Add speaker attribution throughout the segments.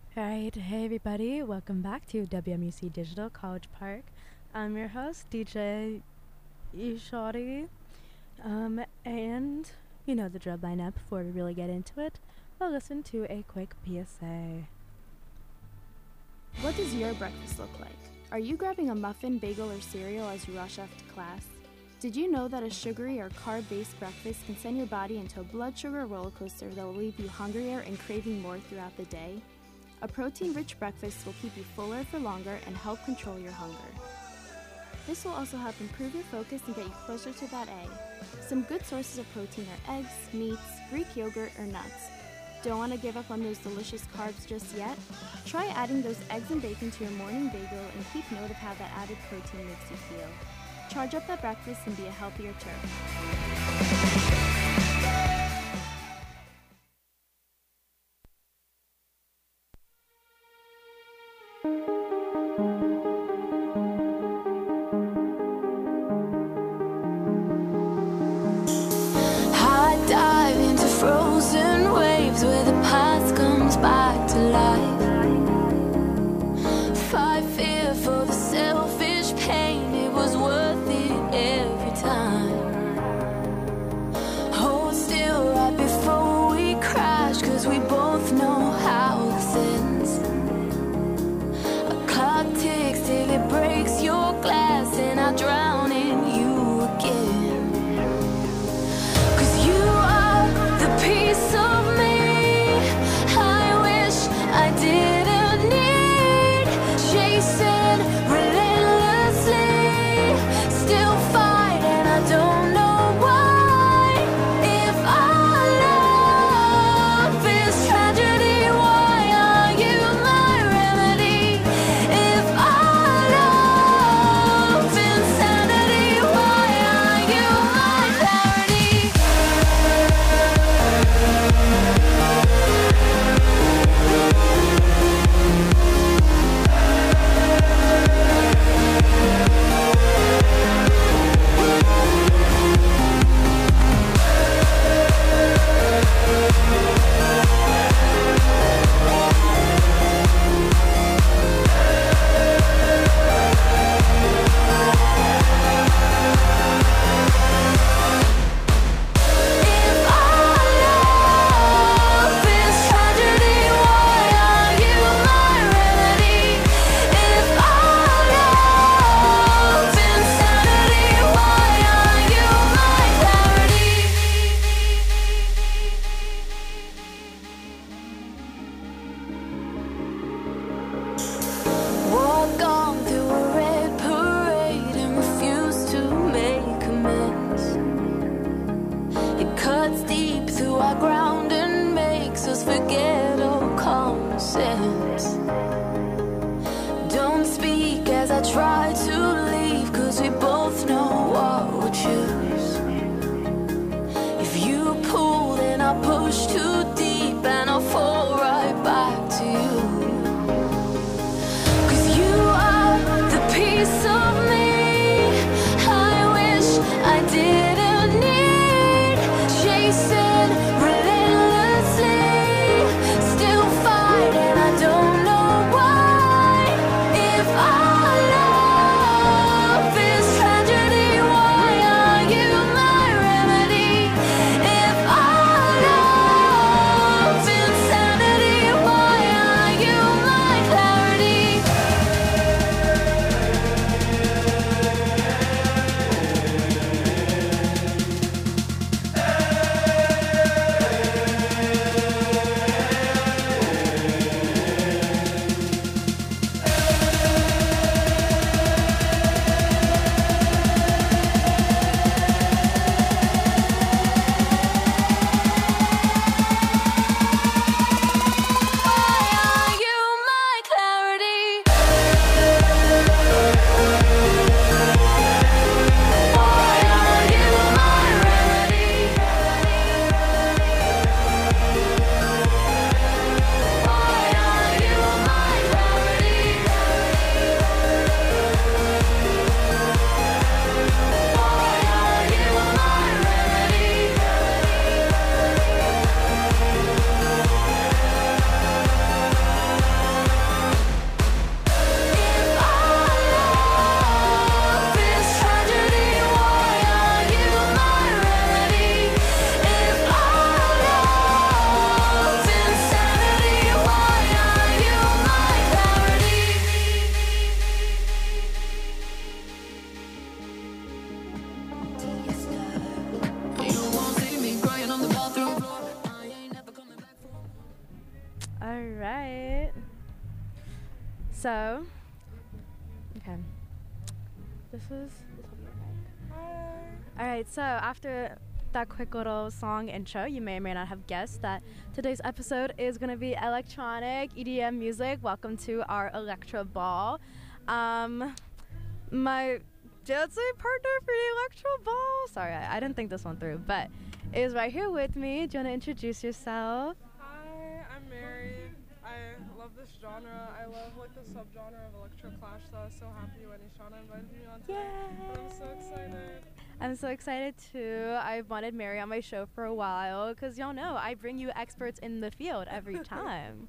Speaker 1: Alright, hey everybody, welcome back to WMUC Digital College Park. I'm your host, DJ Ishari. And you know the drill by now. Before we really get into it, we'll listen to a quick PSA.
Speaker 2: What does your breakfast look like? Are you grabbing a muffin, bagel, or cereal as you rush off to class? Did you know that a sugary or carb-based breakfast can send your body into a blood sugar roller coaster that will leave you hungrier and craving more throughout the day? A protein-rich breakfast will keep you fuller for longer and help control your hunger. This will also help improve your focus and get you closer to that A. Some good sources of protein are eggs, meats, Greek yogurt, or nuts. Don't want to give up on those delicious carbs just yet? Try adding those eggs and bacon to your morning bagel and keep note of how that added protein makes you feel. Charge up that breakfast and be a healthier turf.
Speaker 3: Frozen waves where the past comes back to life. Fight fear for the selfish pain, it was worth it every time. Hold still right before we crash, cause we both know how this ends. A clock ticks till it breaks your glass and I drown in you again. Piece of me I wish I didn't need, chasing relentlessly, still fight and I don't know why. If our love is tragedy, why are you my remedy? If our love insanity, why are you my clarity?
Speaker 1: right. So, okay. This will be okay. Alright, so after that quick little song intro, you may or may not have guessed that today's episode is going to be electronic EDM music. Welcome to our Electro Ball. My dancing partner for the Electro Ball, sorry, I didn't think this one through, but is right here with me. Do you want to introduce yourself?
Speaker 4: Hi, I'm Mary. I love this genre. I love like the subgenre of electro clash, so I was so happy when Ishana invited me on today. I'm so excited.
Speaker 1: I'm so excited too. I've wanted Mary on my show for a while because y'all know I bring you experts in the field every time.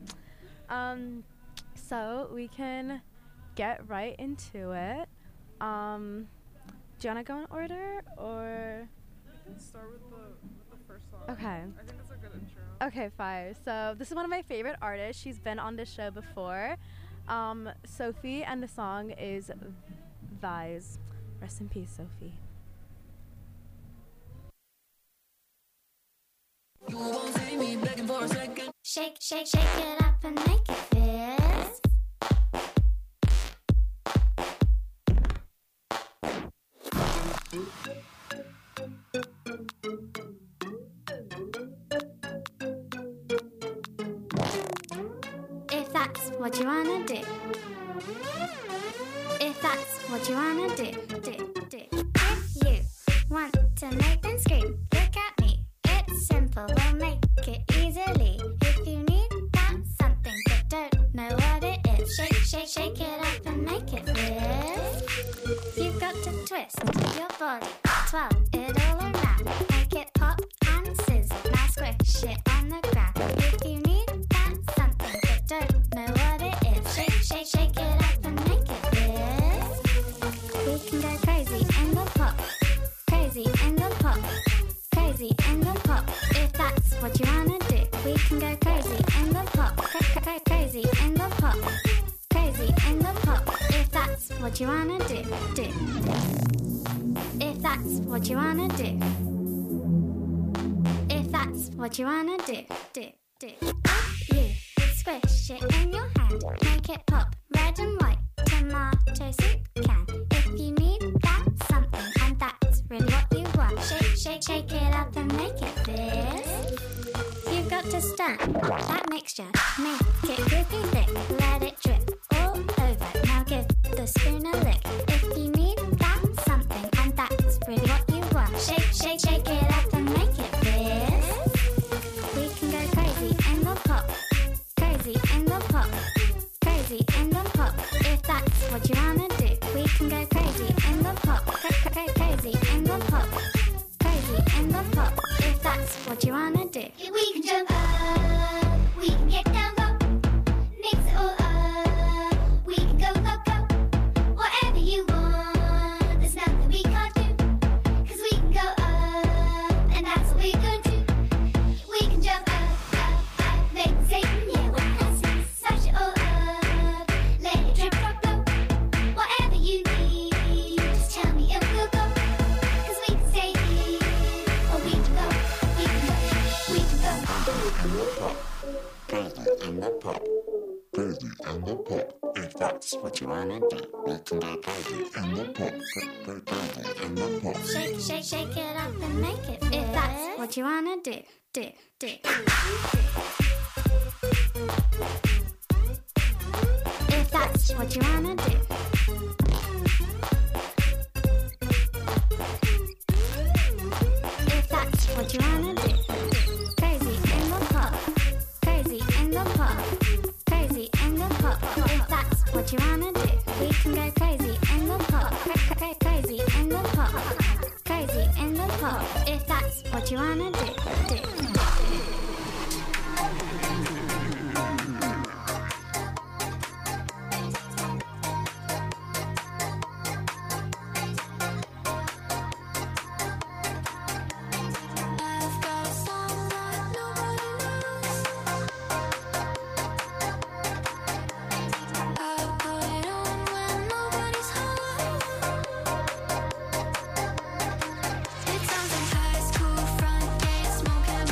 Speaker 1: So we can get right into it. Do you want to go in order or?
Speaker 4: We can start with the first song.
Speaker 1: Okay.
Speaker 4: I think it's a good intro.
Speaker 1: Okay, fine. So this is one of my favorite artists. She's been on this show before. Sophie, and the song is Vise. Rest in peace, Sophie.
Speaker 3: You won't see me begging for a second.
Speaker 5: Shake, shake, shake it up and make it fizz. If that's what you wanna do. If that's what you wanna do. If you want to make them scream, look at me. It's simple, we'll make it easily. If you need that something but don't know what it is, shake, shake, shake it up and make it fizz. You've got to twist your body, twirl it all around, make it pop and sizzle. Now squish it on the ground. If you need that something but don't know what it is, shake, shake, shake it up and make it fizz. We can go crazy in the pop, crazy in the pop, crazy in the pop. If that's what you wanna do, we can go crazy in the pop, crazy in the pop, crazy in the pop. If that's what you wanna do. If that's what you wanna do. If that's what you wanna do. You squish it in your hand, make it pop, red and white, tomato soup can. If you need that something, and that's really what you want, shake, shake, shake it up and make it fizz. You've got to stir that mixture, make it drippy thick, let it drip all over. Now give the spoon a lick. If you need that something, and that's really what you want, shake, shake, shake it up and make it fizz. We can go crazy in the pop, crazy in the pop, crazy in the pop. If that's what you wanna do, we can go crazy in the pop, crazy in the pop, crazy in the pop. If that's what you wanna do,
Speaker 6: We can jump up, we can get down low, mix it all up, we can go, go, go, whatever you want, there's nothing we can't do, 'cause we can go up, and that's what we're gonna do. We can jump up, make it Satan, yeah, we're dancing, smash it all up, let it drip, drop low, whatever you need, just tell me and we'll go, 'cause we can stay here, or we can go, we can go, we can go.
Speaker 7: Crazy in the pop, crazy in the pop. If that's what you wanna do, we can go crazy in the pop, crazy in the pop.
Speaker 5: shake, shake, shake it up and make it fizz. If that's what you wanna do. If that's what you wanna do. If that's what you wanna do. Crazy in the pop, crazy in the pop, crazy in the pop. If that's what you wanna do, we can go crazy in the pop, crazy in the pop, crazy in the pop. If that's what you wanna do.
Speaker 3: I've got a song like nobody knows. I put it on when nobody's home. It sounds like high school front gate smoking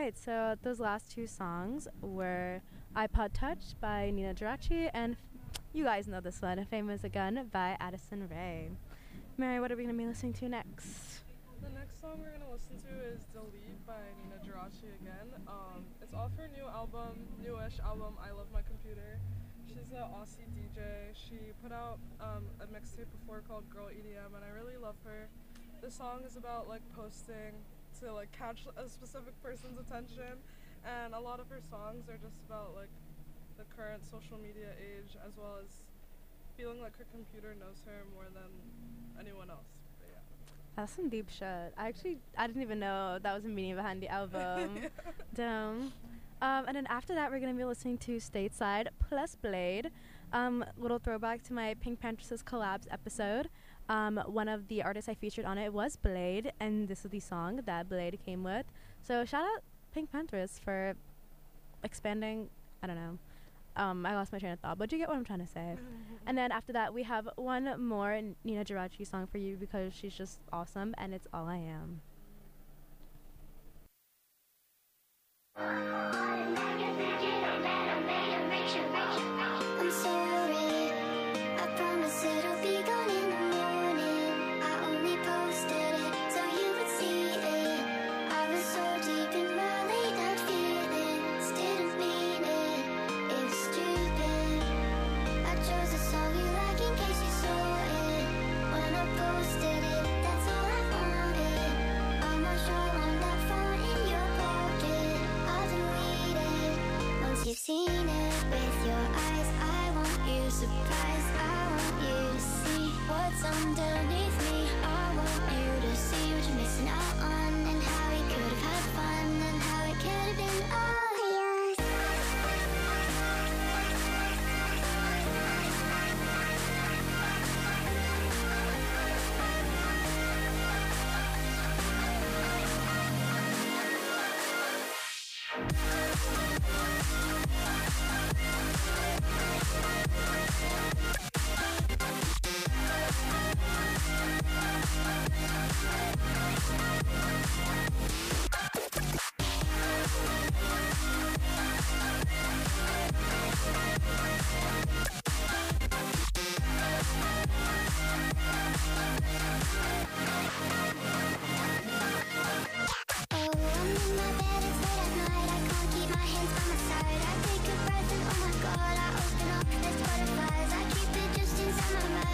Speaker 1: right, so those last two songs were iPod Touch by Nina Geraci and you guys know this one, Famous Again by Addison Rae. Mary, what are we going to be listening to next?
Speaker 4: The next song we're going to listen to is Delete by Nina Geraci again. It's off her new album, newish album, I Love My Computer. She's an Aussie DJ. She put out a mixtape before called Girl EDM, and I really love her. The song is about like posting to like catch a specific person's attention, and a lot of her songs are just about like the current social media age, as well as feeling like her computer knows her more than anyone else. But yeah.
Speaker 1: That's some deep shit. I didn't even know that was the meaning behind the album. Damn. And then after that, we're going to be listening to Stateside plus Blade. Little throwback to my Pink Panthresses collabs episode. One of the artists I featured on it was Blade, and this is the song that Blade came with. So shout out Pink Panthers for expanding, I don't know. I lost my train of thought, but you get what I'm trying to say. And then after that, we have one more Nina Geraci song for you because she's just awesome, and it's All I Am.
Speaker 6: I'm sorry, I promise it'll be gone in the morning. I only posted it so you would see it. I was so deep in my laid out feelings, didn't mean it, it was stupid. I chose a song you like in case you saw it. When I posted it, that's all I wanted. I'm not sure on that phone in your pocket, I'll delete it once you've seen it with your eyes. I want you surprised, I want you to see what's underneath me. I want you to see what you're missing out on, and how we could have had fun, and how it could have been all yours. My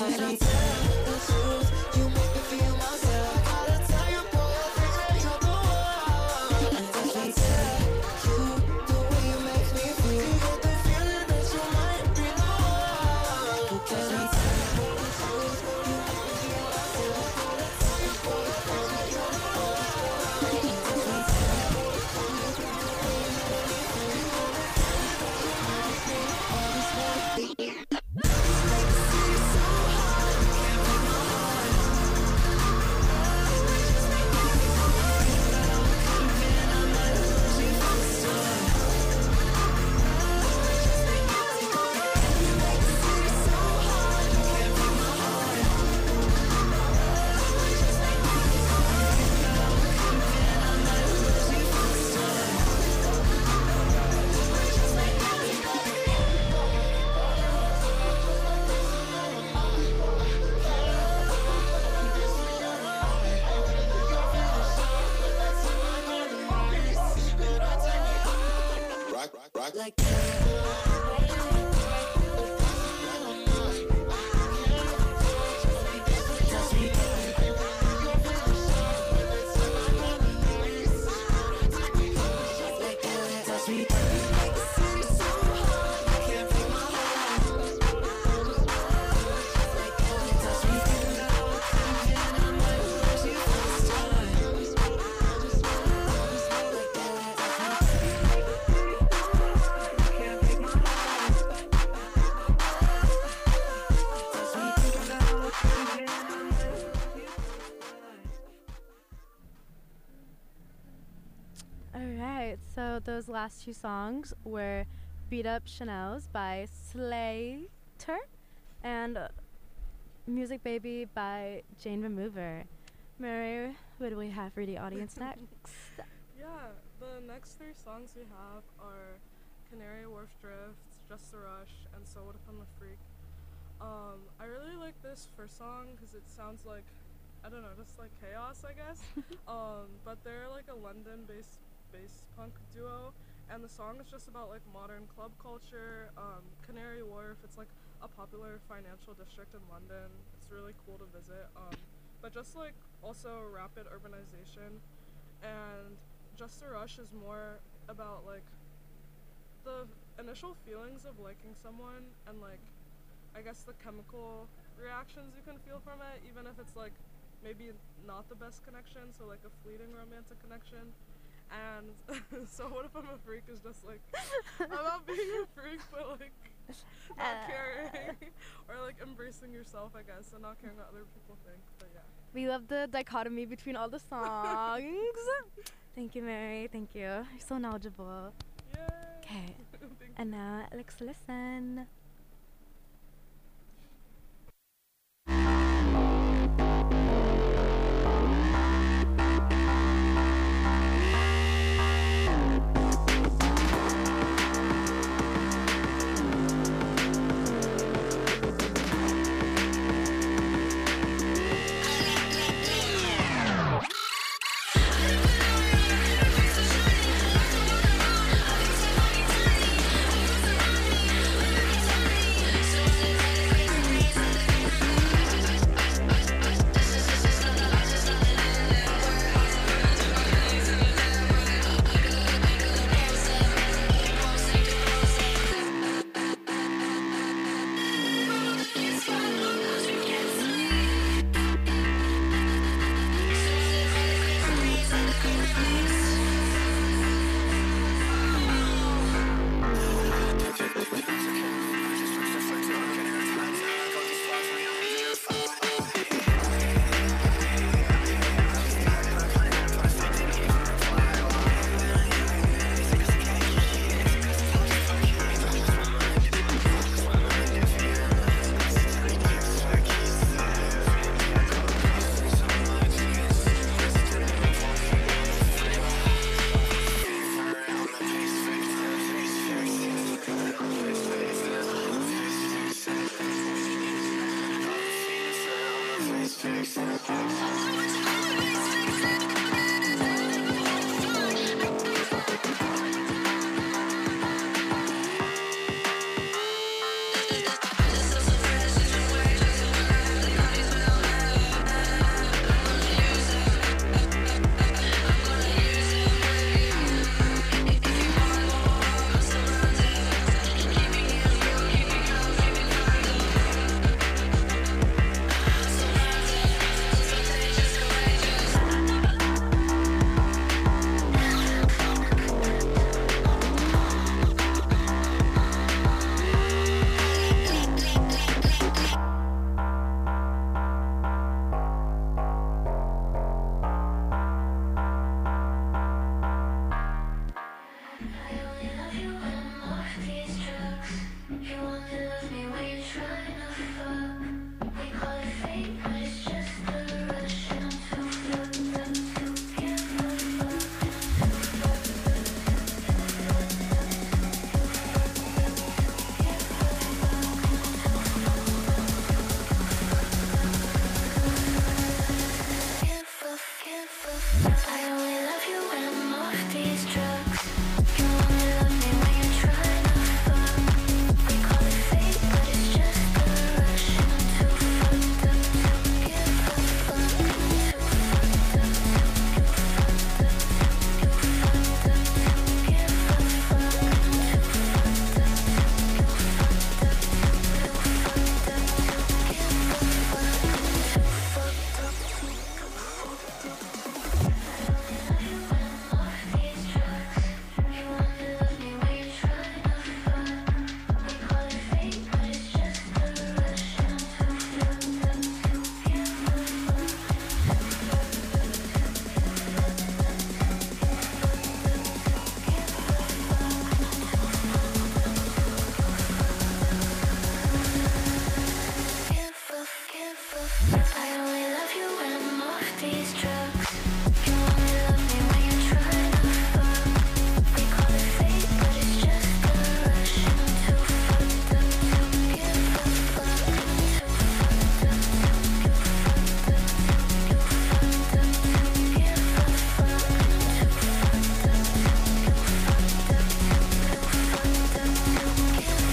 Speaker 3: Can I tell the truth? You make me feel myself. Gotta tell you, boy, I think that you're the one. And I can tell you the way you make me feel. You get the feeling that you might be the one. Can I tell the truth? You make me feel myself. Gotta tell you, boy, I think that you're the one. And I can tell like
Speaker 1: Alright, so those last two songs were Beat Up Chanel's by Slater and Music Baby by Jane Remover. Mary, what do we have for the audience next?
Speaker 4: Yeah, the next three songs we have are Canary Wharf Drift, Just a Rush, and So What If I'm a Freak. I really like this first song because it sounds like, I don't know, just like chaos, I guess. But they're like a London-based bass punk duo, and the song is just about like modern club culture. Canary Wharf, it's like a popular financial district in London. It's really cool to visit. But just like also rapid urbanization, and Just a Rush is more about like the initial feelings of liking someone and like I guess the chemical reactions you can feel from it, even if it's like maybe not the best connection, so like a fleeting romantic connection. And So What If I'm a Freak is just like about being a freak but like not caring or like embracing yourself, I guess, and not caring what other people think. But yeah,
Speaker 1: We love the dichotomy between all the songs. Thank you, Mary. Thank you. You're so knowledgeable.
Speaker 4: yay.
Speaker 1: Okay,
Speaker 4: Thank you.
Speaker 1: and now let's listen.
Speaker 3: I only love you when I'm off these drugs. You only love me when you're trying to fuck. We call it fate, but it's just a rush. I'm too fucked up to give a fuck. I'm too fucked up to give a fuck. I'm too fucked up to give a fuck. I'm too fucked up to give a fuck. I'm too fucked up to give a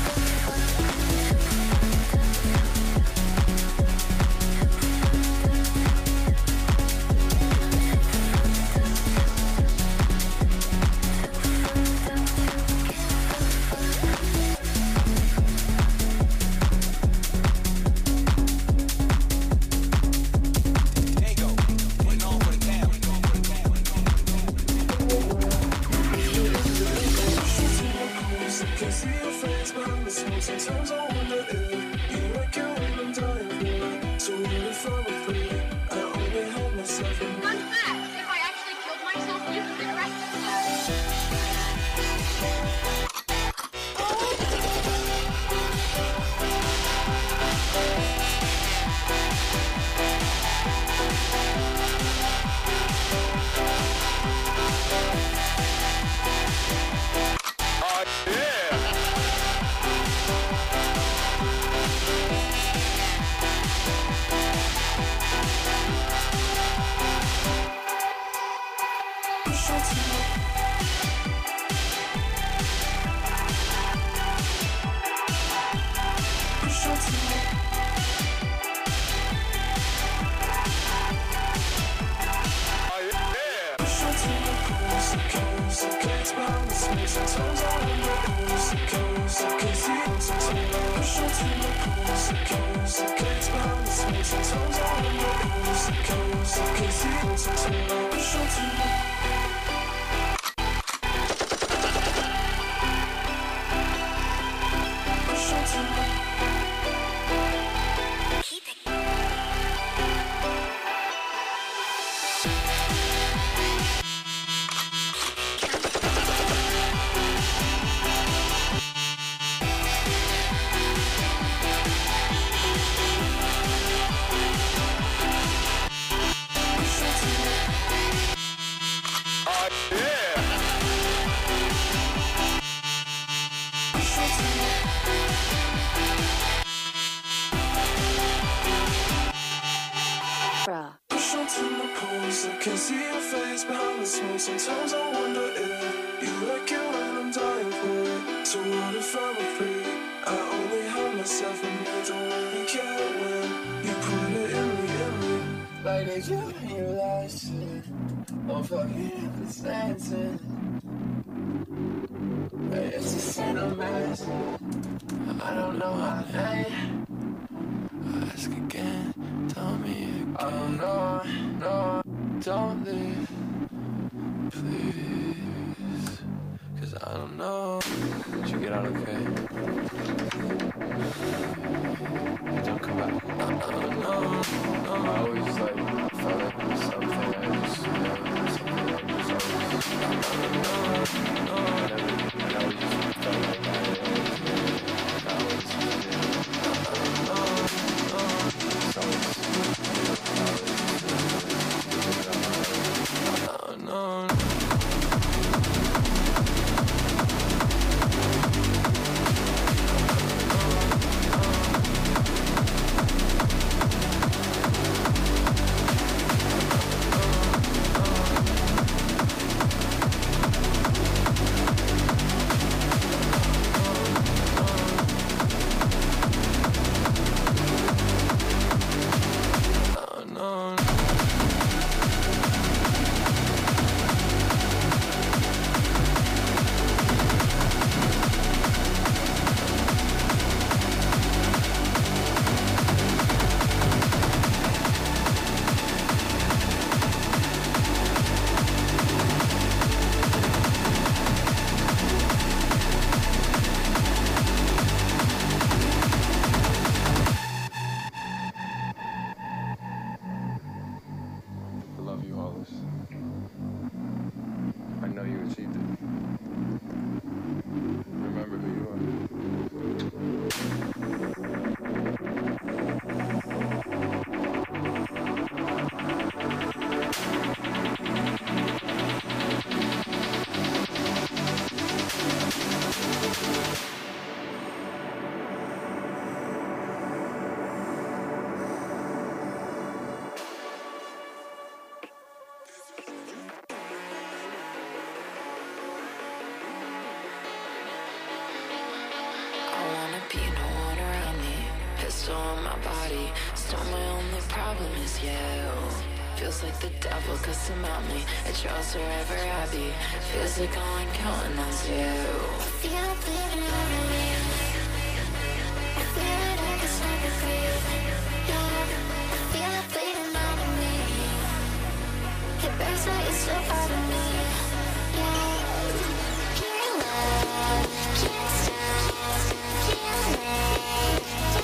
Speaker 3: on my body. Still my only problem is you. Feels like the devil cause about me. It draws wherever I be. Feels like all I'm counting on's you.
Speaker 6: Feel it bleeding out of me. I feel it like it's like a breathe. Yeah, I feel it bleeding out of me. It burns like it's so part of me. Yeah, your love can't stop. Feeling, yeah,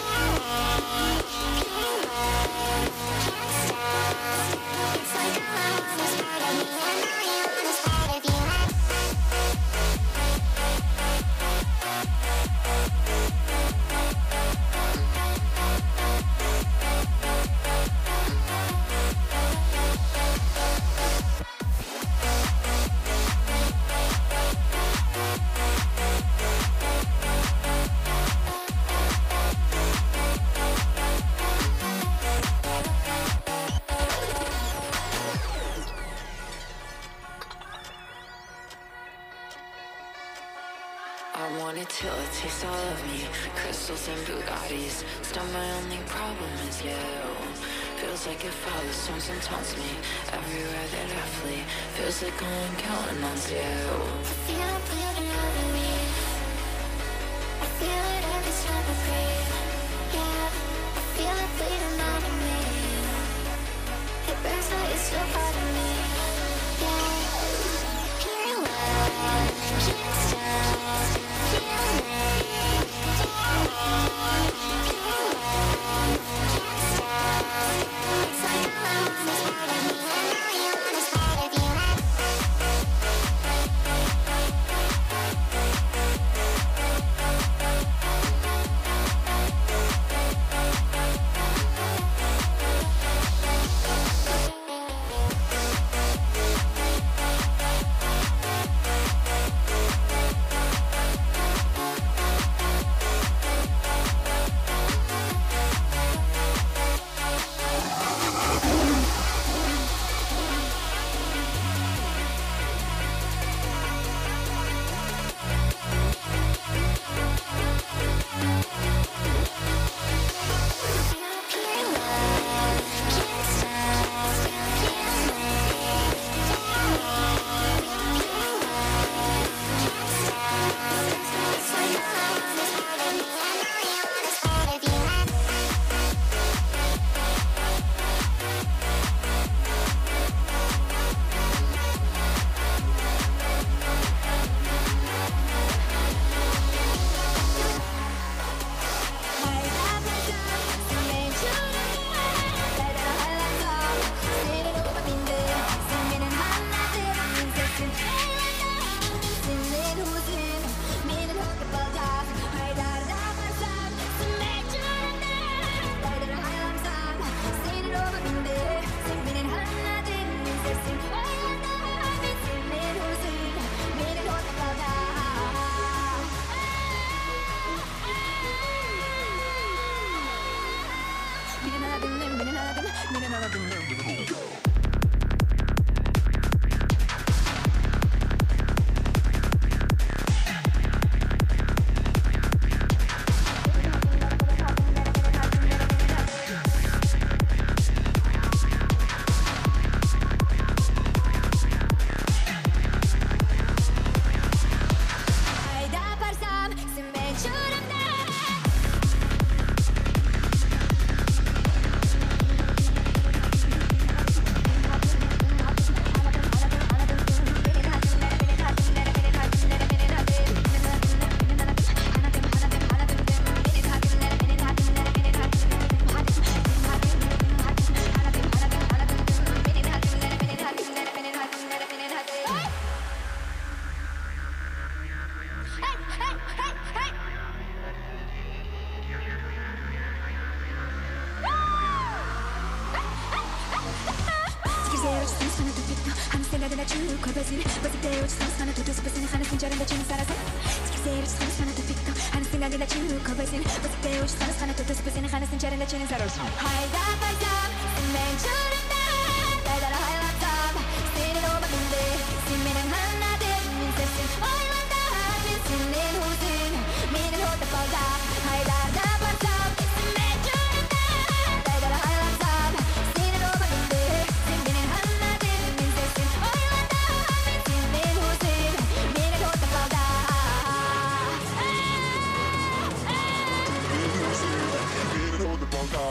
Speaker 6: your love can't stop. It's like all I want is part of me. I know you want is part of you.
Speaker 3: I want it till it tastes all of me. Crystals and Bugattis. Still my only problem is you. Feels like it follows, storms and taunts me. Everywhere that I flee. Feels like all I'm counting on's you.
Speaker 6: I feel it bleeding out of me. I feel it every time I breathe. Yeah, I feel it bleeding out of me. It burns like it's still part of me. Yeah, your love can't stop. Feeling, yeah, your love can't stop. It's like all I want is part of me. I know you want is part of you.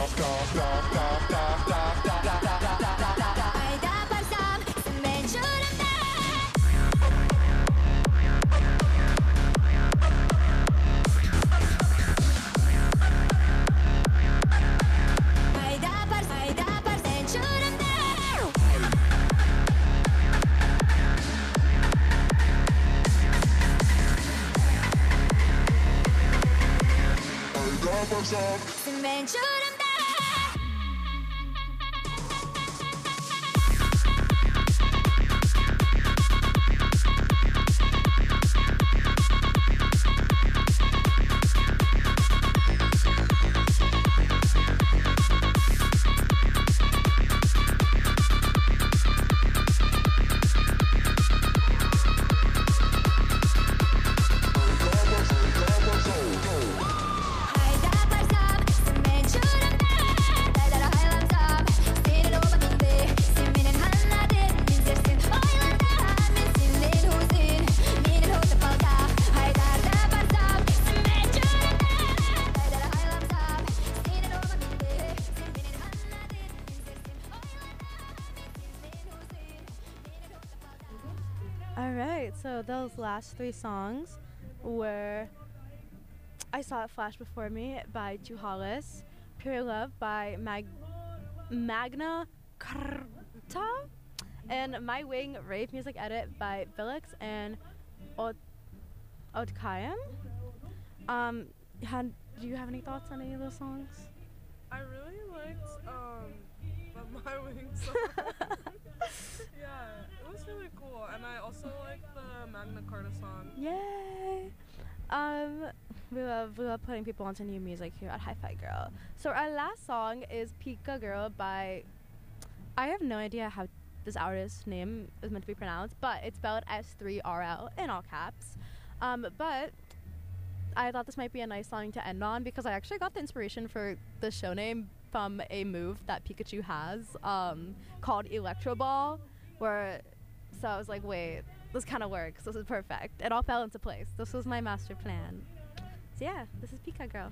Speaker 1: Alright, so those last three songs were I Saw It Flash Before Me by Juhalis, Pure Love by Magna Carta, and My Wing Rave Music Edit by Villix and Odkayam. Do you have any thoughts on any of those songs?
Speaker 4: I really liked the My Wing song. Yeah, it was really cool, and I also liked the Magna Carta song.
Speaker 1: Yay! We love putting people onto new music here at Hi-Fi Girl. So our last song is Pika Girl by, I have no idea how this artist's name is meant to be pronounced, but it's spelled S3RL in all caps. But I thought this might be a nice song to end on because I actually got the inspiration for the show name from a move that Pikachu has called Electro Ball, so I was like, wait, this kind of works. This is perfect. It all fell into place. This was my master plan. So yeah, this is Pika Girl.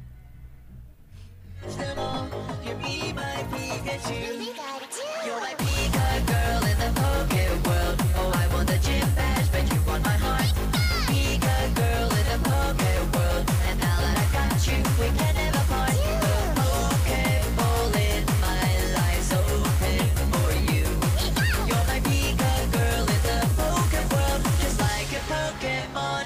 Speaker 8: You're me, my Pikachu. You're my Pika girl in the Poké world. Oh, I want the gym badge, but you want my heart. Pika girl in the Poké world, and now that I got you, we can never part. The Pokeball in my life's open for you. You're my Pika girl in the Poké world, just like a Pokemon.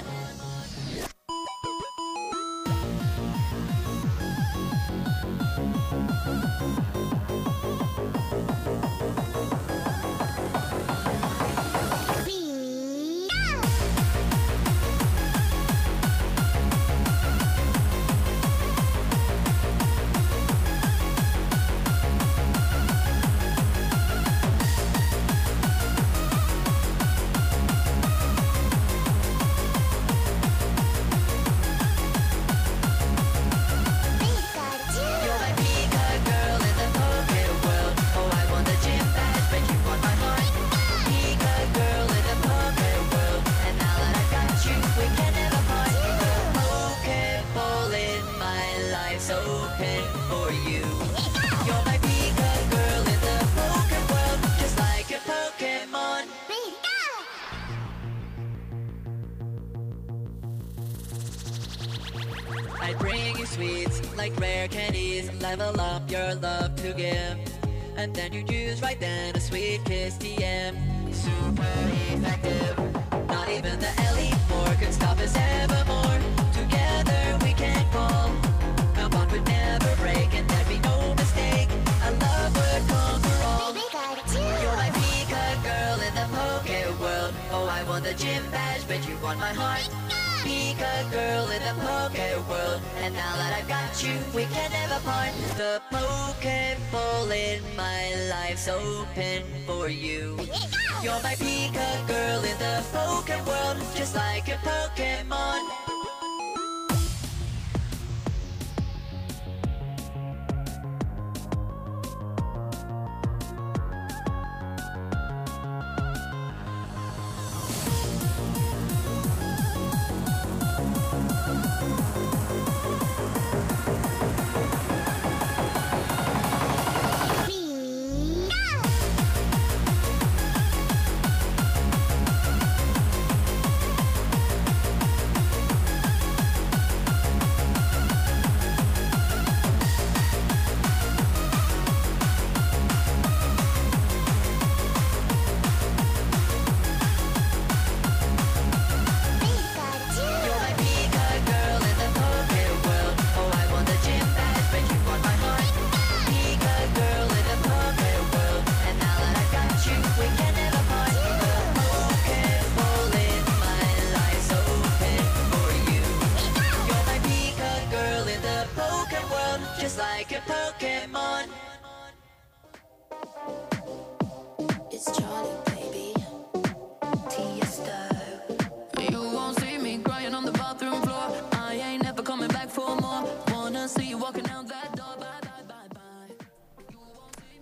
Speaker 8: I bring you sweets like rare candies, level up your love to give. And then you use right then a sweet kiss TM. Super effective. Not even the Elite Four can stop us evermore. Together we can call. Our bond would never break and there'd be no mistake. Our love would conquer all. You're my Pika girl in the Poké world. Oh, I want the gym badge, but you want my heart. Pika girl in the Poké world, and now that I've got you, we can never part. The Pokeball in my life's open for you. You're my Pika girl in the Poké world, just like a Pokemon.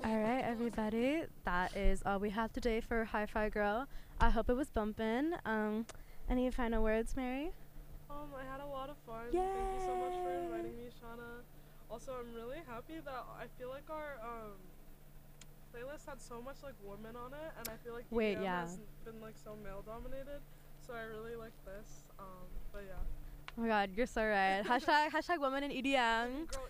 Speaker 1: All right, everybody. That is all we have today for Hi-Fi Girl. I hope it was bumping. Any final words, Mary?
Speaker 4: I had a lot of fun.
Speaker 1: Yay!
Speaker 4: Thank you so much for inviting me, Shauna. Also, I'm really happy that I feel like our playlist had so much like women on it, and I feel like EDM has been like so male dominated. So I really like this. But yeah.
Speaker 1: Oh my God, you're so right. hashtag women in EDM.
Speaker 4: Girl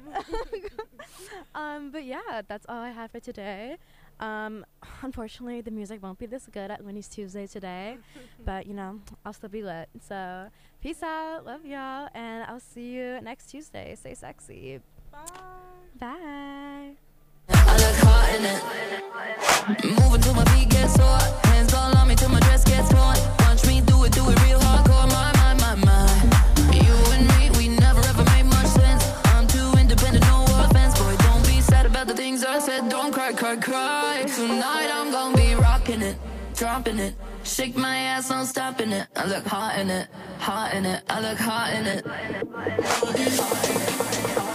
Speaker 4: EDM.
Speaker 1: But yeah, that's all I have for today. Unfortunately, the music won't be this good at Winnie's Tuesday today, but you know, I'll still be lit. So peace out, love y'all, and I'll see you next Tuesday. Stay sexy.
Speaker 4: Bye.
Speaker 1: Bye.
Speaker 8: I look hot in it. Moving till my feet get sore. Hands all on me till my dress gets torn. Watch me do it real hardcore. My. You and me, we never ever made much sense. I'm too independent, no offense. Boy, don't be sad about the things I said. Don't cry. Tonight I'm gonna be rocking it, dropping it. Shake my ass, no stopping it. I look hot in it. I look hot in it.